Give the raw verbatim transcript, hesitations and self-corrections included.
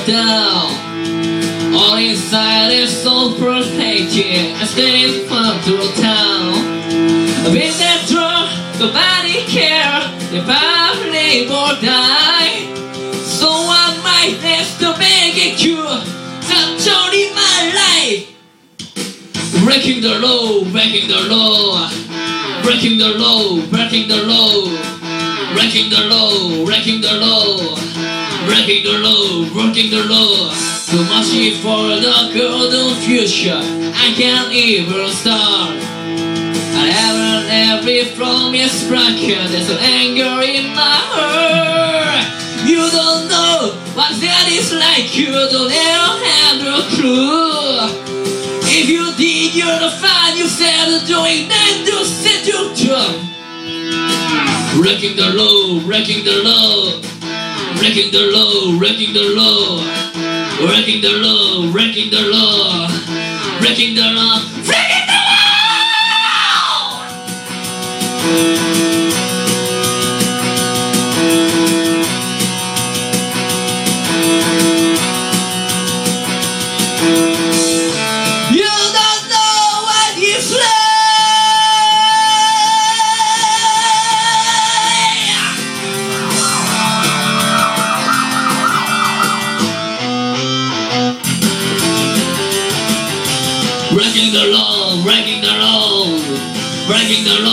down. All inside is so frustrated and staying far to town. With that drug, nobody care if I live or die. So I might have to make a cure. That's only my life. Breaking the law, breaking the law, breaking the law, breaking the law, breaking the law, breaking the law, breaking the law, breaking the law. Too much for the golden future. I can't even start. I haven't every from is broken. There's an anger in my heart. You don't know what that is like. You don't ever have a clue. If you did, you're the fine. You said doing that, you said you done. Breaking the law, breaking the law, breaking the law, breaking the law, breaking the law, breaking the law, breaking the law, breaking the law. Breaking the law, breaking the law, breaking the